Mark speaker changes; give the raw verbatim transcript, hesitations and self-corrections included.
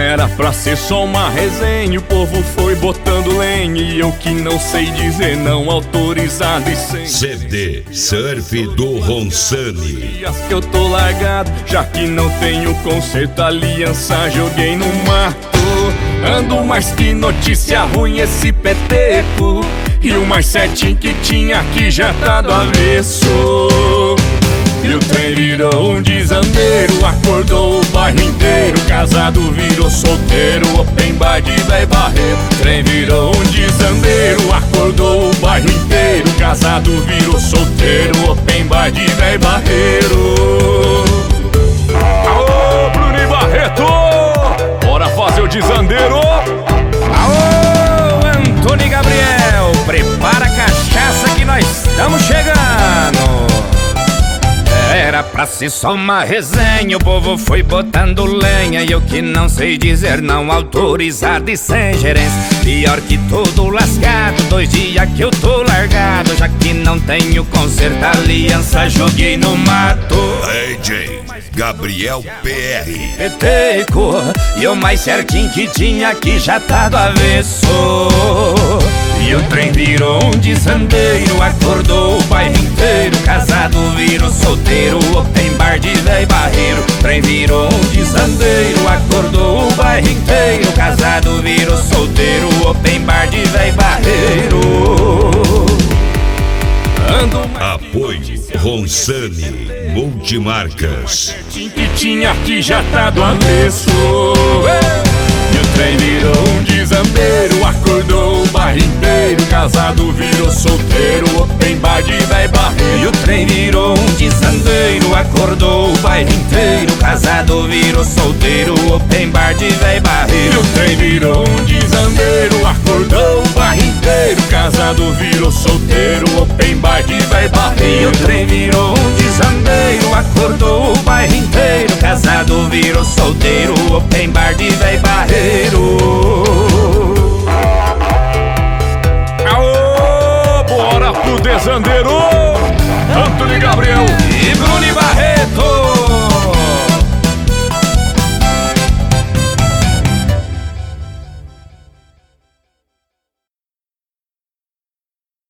Speaker 1: Era pra ser só uma resenha, o povo foi botando lenha, e eu que não sei dizer não, autorizado e sem.
Speaker 2: C D Surf do Ronsani.
Speaker 1: Dias que eu tô largado, já que não tenho conserto, aliança joguei no mato. Ando mais que notícia ruim esse peteco, e o mais certinho que tinha aqui já tá do avesso. E o trem virou um desandeiro, acordou o bairro inteiro. Casado virou solteiro, open bar de véi barreiro. Trem virou um desandeiro, acordou o bairro inteiro. Casado virou solteiro, open bar de véi barreiro. Aô, Bruno e Barreto! Bora fazer o desandeiro!
Speaker 3: Aô, Antônio e Gabriel! Prepara a cachaça que nós estamos chegando! Era pra ser só uma resenha, o povo foi botando lenha, e eu que não sei dizer não, autorizado e sem gerência. Pior que tudo lascado, dois dias que eu tô largado, já que não tenho conserto, aliança joguei no mato.
Speaker 2: D J Gabriel P R.
Speaker 3: Peteco, e o mais certinho que tinha aqui já tá do avesso. E o trem virou um desandeiro, acordou o bairro inteiro. Casado virou solteiro, open bar de véi barreiro. Trem virou um desandeiro, acordou o bairro inteiro. Casado virou solteiro, open bar de véi barreiro. Ando
Speaker 2: Apoio Ronsani Multimarcas.
Speaker 1: Que tinha aqui já tá do avesso. E o trem virou um desandeiro, acordou o bairro inteiro. Casado virou solteiro, open bar de véi barreiro.
Speaker 3: E o trem virou um desandeiro, acordou o bairro inteiro. Casado virou solteiro, open bar de véi barreiro.
Speaker 1: E o trem virou um desandeiro, acordou o bairro inteiro. Casado virou solteiro, open bar de véi barreiro.
Speaker 3: E o trem virou um desandeiro, acordou o bairro inteiro. Casado virou solteiro, open bar